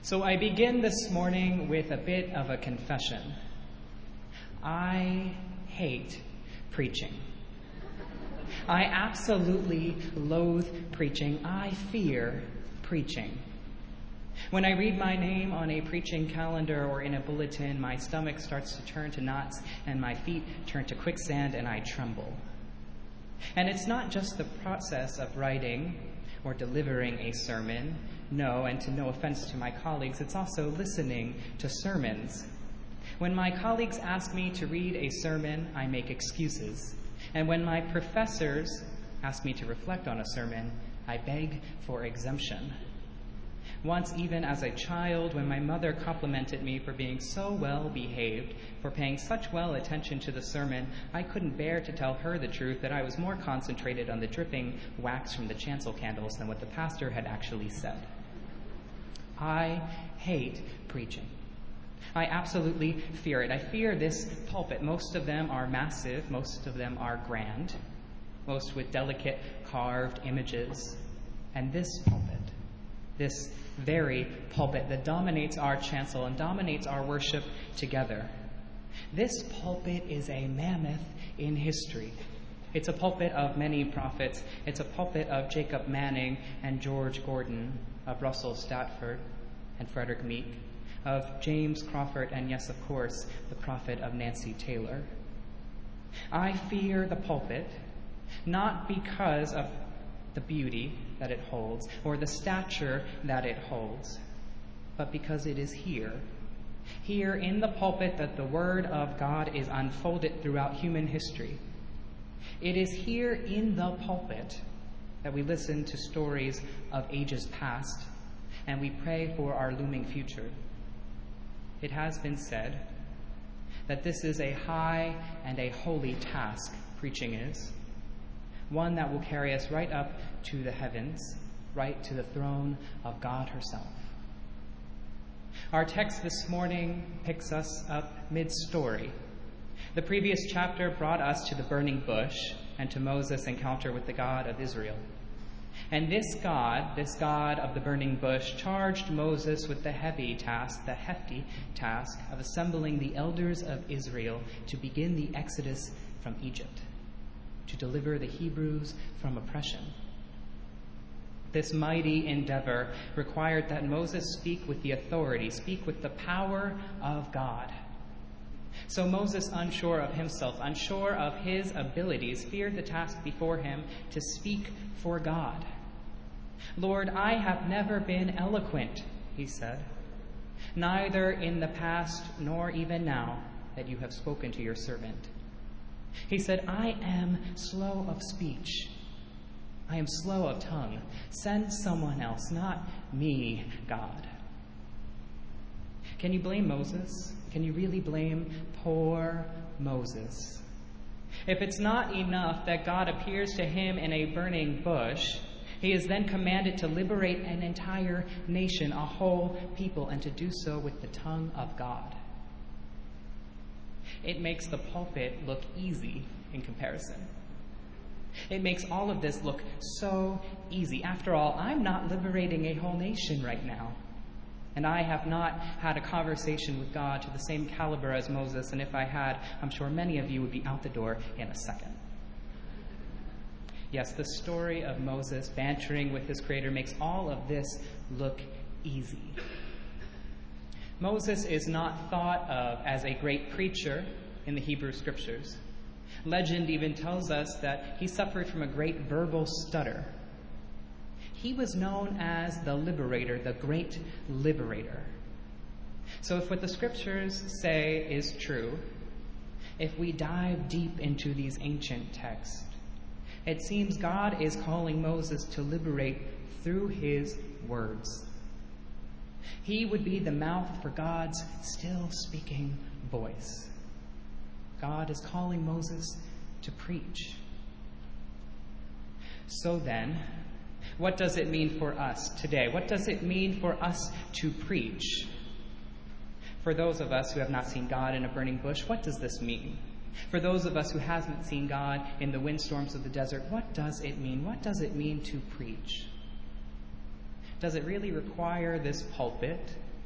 So I begin this morning with a bit of a confession. I hate preaching. I absolutely loathe preaching. I fear preaching. When I read my name on a preaching calendar or in a bulletin, my stomach starts to turn to knots and my feet turn to quicksand and I tremble. And it's not just the process of writing or delivering a sermon. No, and to no offense to my colleagues, it's also listening to sermons. When my colleagues ask me to read a sermon, I make excuses. And when my professors ask me to reflect on a sermon, I beg for exemption. Once, even as a child, when my mother complimented me for being so well behaved, for paying such well attention to the sermon, I couldn't bear to tell her the truth that I was more concentrated on the dripping wax from the chancel candles than what the pastor had actually said. I hate preaching. I absolutely fear it. I fear this pulpit. Most of them are massive. Most of them are grand. Most with delicate carved images. And this pulpit, this very pulpit that dominates our chancel and dominates our worship together. This pulpit is a mammoth in history. It's a pulpit of many prophets. It's a pulpit of Jacob Manning and George Gordon, of Russell Stafford and Frederick Meek, of James Crawford, and yes, of course, the prophet of Nancy Taylor. I fear the pulpit, not because of the beauty that it holds or the stature that it holds, but because it is here in the pulpit that the Word of God is unfolded throughout human history. It is here in the pulpit that we listen to stories of ages past and we pray for our looming future. It has been said that this is a high and a holy task, preaching is. One that will carry us right up to the heavens, right to the throne of God herself. Our text this morning picks us up mid-story. The previous chapter brought us to the burning bush and to Moses' encounter with the God of Israel. And this God of the burning bush, charged Moses with the hefty task of assembling the elders of Israel to begin the exodus from Egypt, to deliver the Hebrews from oppression. This mighty endeavor required that Moses speak with the authority, speak with the power of God. So Moses, unsure of himself, unsure of his abilities, feared the task before him to speak for God. "Lord, I have never been eloquent," he said, "neither in the past nor even now that you have spoken to your servant." He said, "I am slow of speech. I am slow of tongue. Send someone else, not me, God." Can you blame Moses? Can you really blame poor Moses? If it's not enough that God appears to him in a burning bush, he is then commanded to liberate an entire nation, a whole people, and to do so with the tongue of God. It makes the pulpit look easy in comparison. It makes all of this look so easy. After all, I'm not liberating a whole nation right now. And I have not had a conversation with God to the same caliber as Moses, and if I had, I'm sure many of you would be out the door in a second. Yes, the story of Moses bantering with his Creator makes all of this look easy. Moses is not thought of as a great preacher in the Hebrew Scriptures. Legend even tells us that he suffered from a great verbal stutter. He was known as the liberator, the great liberator. So if what the Scriptures say is true, if we dive deep into these ancient texts, it seems God is calling Moses to liberate through his words. He would be the mouth for God's still speaking voice. God is calling Moses to preach. So then, what does it mean for us today? What does it mean for us to preach? For those of us who have not seen God in a burning bush, what does this mean? For those of us who haven't seen God in the windstorms of the desert, what does it mean? What does it mean to preach? Does it really require this pulpit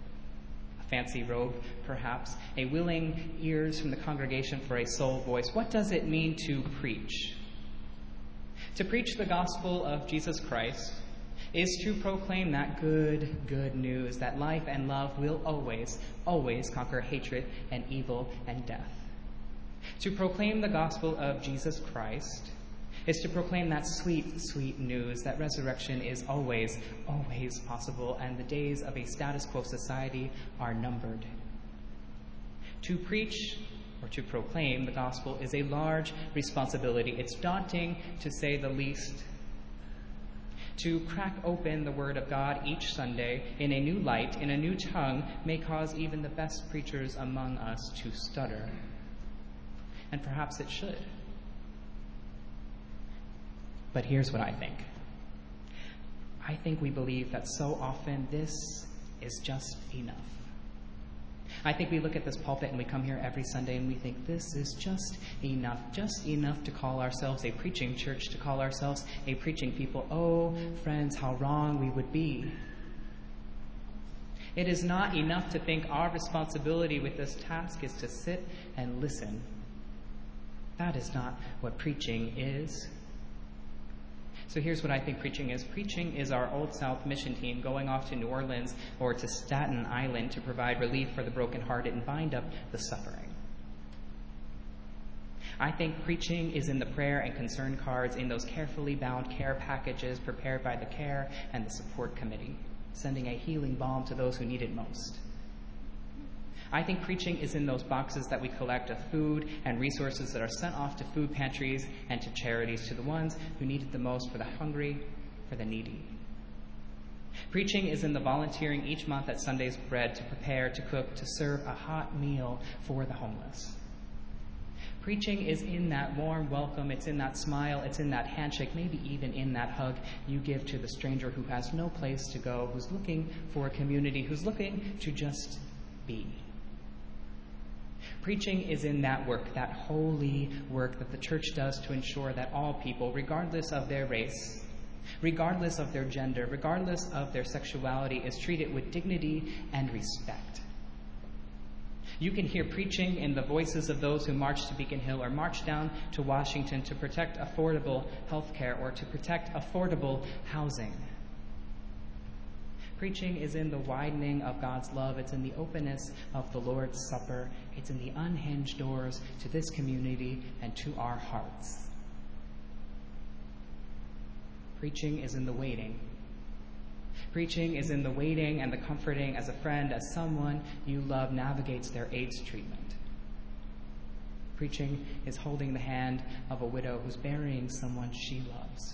fancy robe, perhaps, a willing ears from the congregation for a sole voice. What does it mean to preach? To preach the gospel of Jesus Christ is to proclaim that good news, that life and love will always conquer hatred and evil and death. To proclaim the gospel of Jesus Christ is to proclaim that sweet news that resurrection is always possible and the days of a status quo society are numbered. To preach or to proclaim the gospel is a large responsibility. It's daunting, to say the least. To crack open the Word of God each Sunday in a new light, in a new tongue, may cause even the best preachers among us to stutter. And perhaps it should. But here's what I think. I think we believe that so often this is just enough. I think we look at this pulpit and we come here every Sunday and we think this is just enough to call ourselves a preaching church, to call ourselves a preaching people. Oh, friends, how wrong we would be. It is not enough to think our responsibility with this task is to sit and listen. That is not what preaching is. So here's what I think preaching is. Preaching is our Old South mission team going off to New Orleans or to Staten Island to provide relief for the brokenhearted and bind up the suffering. I think preaching is in the prayer and concern cards, in those carefully bound care packages prepared by the care and the support committee, sending a healing balm to those who need it most. I think preaching is in those boxes that we collect of food and resources that are sent off to food pantries and to charities, to the ones who need it the most, for the hungry, for the needy. Preaching is in the volunteering each month at Sunday's Bread to prepare, to cook, to serve a hot meal for the homeless. Preaching is in that warm welcome, it's in that smile, it's in that handshake, maybe even in that hug you give to the stranger who has no place to go, who's looking for a community, who's looking to just be. Preaching is in that work, that holy work that the church does to ensure that all people, regardless of their race, regardless of their gender, regardless of their sexuality, is treated with dignity and respect. You can hear preaching in the voices of those who march to Beacon Hill or march down to Washington to protect affordable health care or to protect affordable housing. Preaching is in the widening of God's love. It's in the openness of the Lord's Supper. It's in the unhinged doors to this community and to our hearts. Preaching is in the waiting. Preaching is in the waiting and the comforting as a friend, as someone you love navigates their AIDS treatment. Preaching is holding the hand of a widow who's burying someone she loves.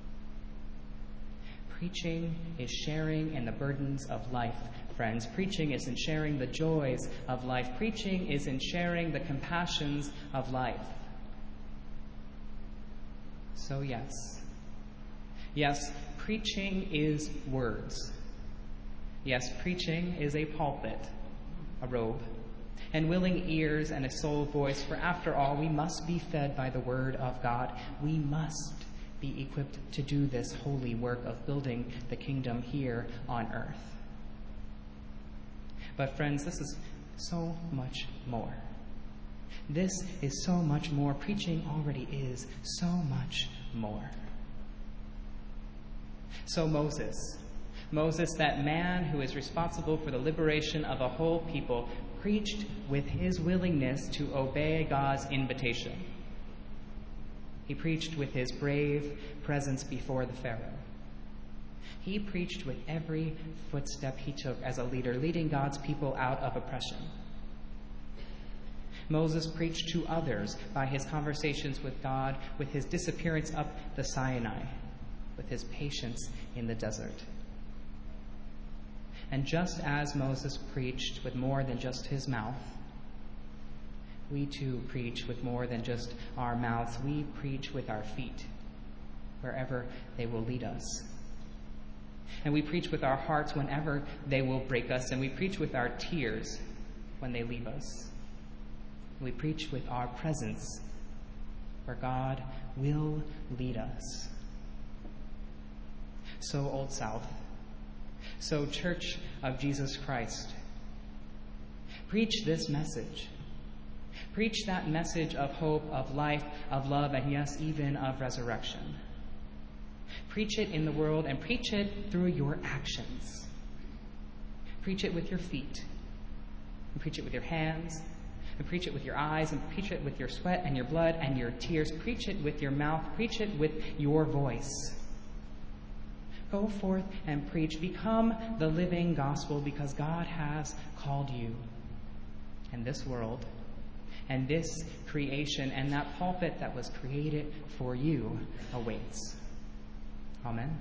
Preaching is sharing in the burdens of life, friends. Preaching is in sharing the joys of life. Preaching is in sharing the compassions of life. So yes, preaching is words. Yes, preaching is a pulpit, a robe, and willing ears and a soul voice. For after all, we must be fed by the word of God. We must be equipped to do this holy work of building the kingdom here on earth. But friends, this is so much more. This is so much more. Preaching already is so much more. So Moses, that man who is responsible for the liberation of a whole people, preached with his willingness to obey God's invitation. He preached with his brave presence before the Pharaoh. He preached with every footstep he took as a leader, leading God's people out of oppression. Moses preached to others by his conversations with God, with his disappearance up the Sinai, with his patience in the desert. And just as Moses preached with more than just his mouth, we too preach with more than just our mouths. We preach with our feet, wherever they will lead us. And we preach with our hearts whenever they will break us. And we preach with our tears when they leave us. We preach with our presence, where God will lead us. So Old South, so Church of Jesus Christ, Preach this message. Preach that message of hope, of life, of love, and yes, even of resurrection. Preach it in the world and preach it through your actions. Preach it with your feet, and preach it with your hands, and preach it with your eyes, and preach it with your sweat and your blood and your tears. Preach it with your mouth. Preach it with your voice. Go forth and preach. Become the living gospel, because God has called you. And this world and this creation and that pulpit that was created for you awaits. Amen.